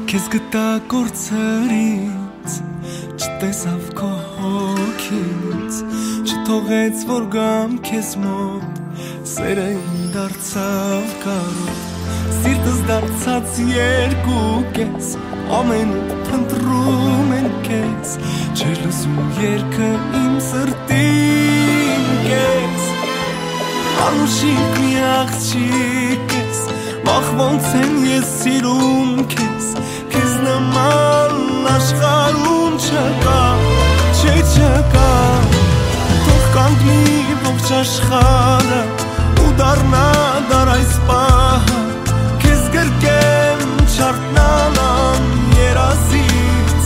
Քեզ գտա կորցրից չտեսավ քո հոգից չթողեց որ գամ քեզ մոտ սերը իմ դարձավ կարոտ սիրտս դարձած երկու կես ամենուր փնտրում են քեզ չեր լսում երգը իմ սրտին կես անուշիկ մի աղջիկ ես մախ ոնց են ես սիրում քեզ Քեզ նման աշխարհում չկա, չէ չկա Թող կանգնի ողջ աշխարհը ու դառնա դար այս պահը Քեզ գրկեմ չարտնալան երազից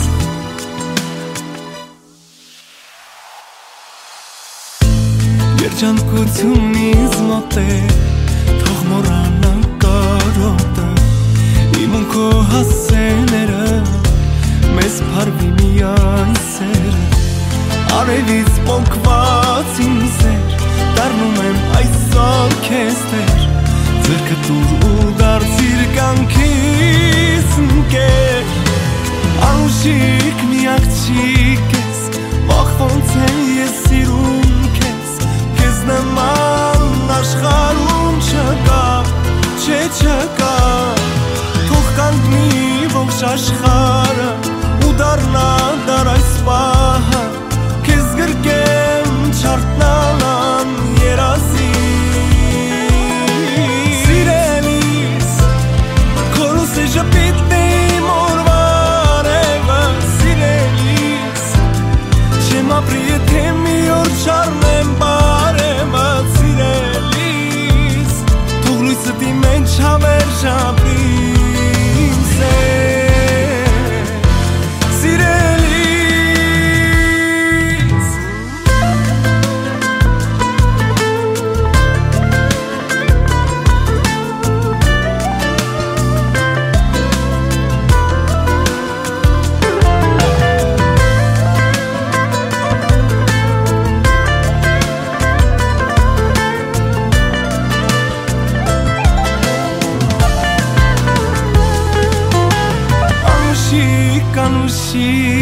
Երջանկությունից մոտ է թող մոռանա կարոտը Իմ ու քո հասցեները մեզ փարվի միայն սերը Արևից պոկված իմ սեր դառնում եմ այսօր քեզ տեր Ձեռքը տուր ու դարձիր կյանքիս ընկեր Անուշիկ մի աղջիկ ես վախ ոնց եմ ես սիրում քեզ Քեզ նման աշխարհում չկա, չէ չկա Կանգնի ողջ աշխարհը ու դառնա դար այս պահը Քեզ գրկեմ չարտնալան երազից Սիրելիս քորուս է ժպիտն իմ օրվա արևը Սիրելիս չեմ ապրի եթե մի օր չառնեմ բարևը Սիրելիս թող լույսդ իմ մեջ հավերժապի Անուշիկ